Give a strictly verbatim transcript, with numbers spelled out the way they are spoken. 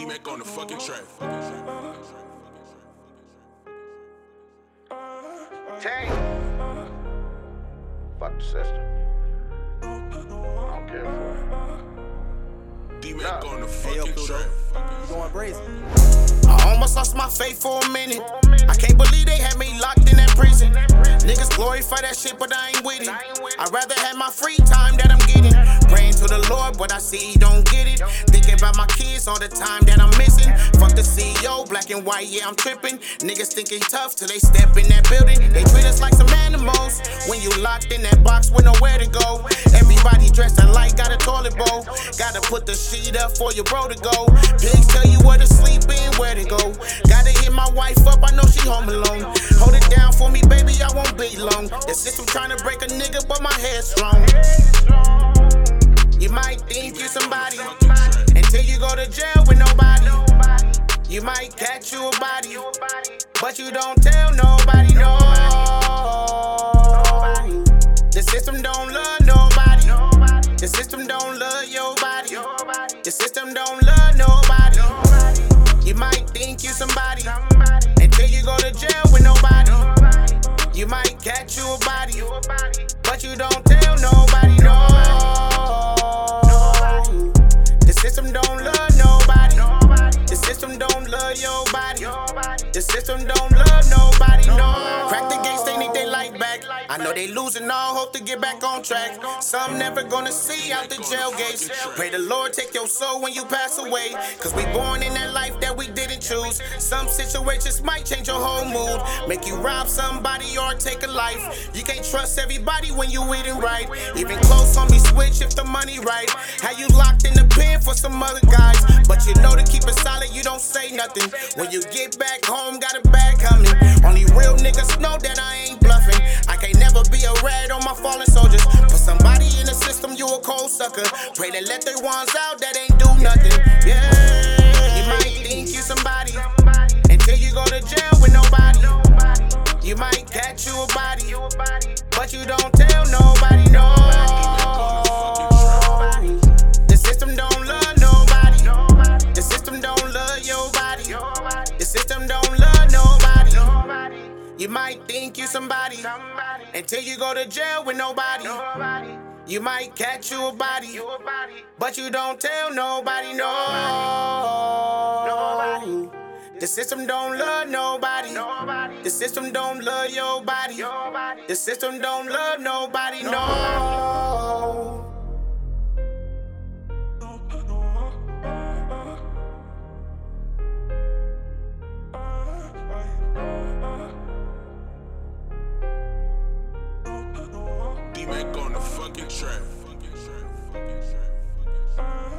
D-Mac on the fucking track. Tank. Fuck the system. I don't care for it. D-Mac No. on the Hey, yo, fucking Pluto. track. You going brazen? I almost lost my faith for a minute. I can't believe they had me locked in that prison. Niggas glorify that shit, but I ain't with it. I'd rather have my free time that I'm getting. Praying to the Lord, but I see he don't get it. Thinking about my kids all the time that I'm missing. Fuck the C E O, black and white, yeah, I'm tripping. Niggas thinking tough till they step in that building. They treat us like some animals. When you locked in that box with nowhere to go. Everybody dressed alike, got a toilet bowl. Gotta put the sheet up for your bro to go. Pigs tell you where to sleep in, where to go. Gotta hit my wife up, I know she home alone. Hold it down for me, baby, I won't be long. The system tryna break a nigga, but my head's strong. You might think you somebody until you go to jail with nobody. You might catch you a body, but you don't tell nobody, no. The system don't love nobody. The system don't love your body. The system don't love nobody. You might think you somebody until you go to jail with nobody. You might catch you a body, but you don't tell nobody, no. The system don't love nobody. The system don't love your body. The system don't love nobody, no. Crack the gates, they need their light back. I know they losing all hope to get back on track. Some never gonna see out the jail gates. Pray the Lord take your soul when you pass away. Cause we born in that life that we didn't choose. Some situations might change your whole mood. Make you rob somebody or take a life. You can't trust everybody when you eating right. Even close homies switch if the money right. How you locked in the pen for some other guys. But you know to keep it solid, you don't say nothing. When you get back home, got a bag coming. Only real niggas know that I ain't bluffing. I can't never be a rat on my fallen soldiers. Put somebody in the system, you a cold sucker. Pray they let their ones out that ain't do nothing. Yeah, you might think you somebody until you go to jail with nobody. You might catch you a body, but you don't tell nobody, no. The system don't love nobody. The system don't love your body. The system don't love nobody. You might think you somebody until you go to jail with nobody. You might catch you a body, but you don't tell nobody, no. The system don't love nobody. The system don't love your body. The system don't love nobody, no. D-Mac on the fucking track.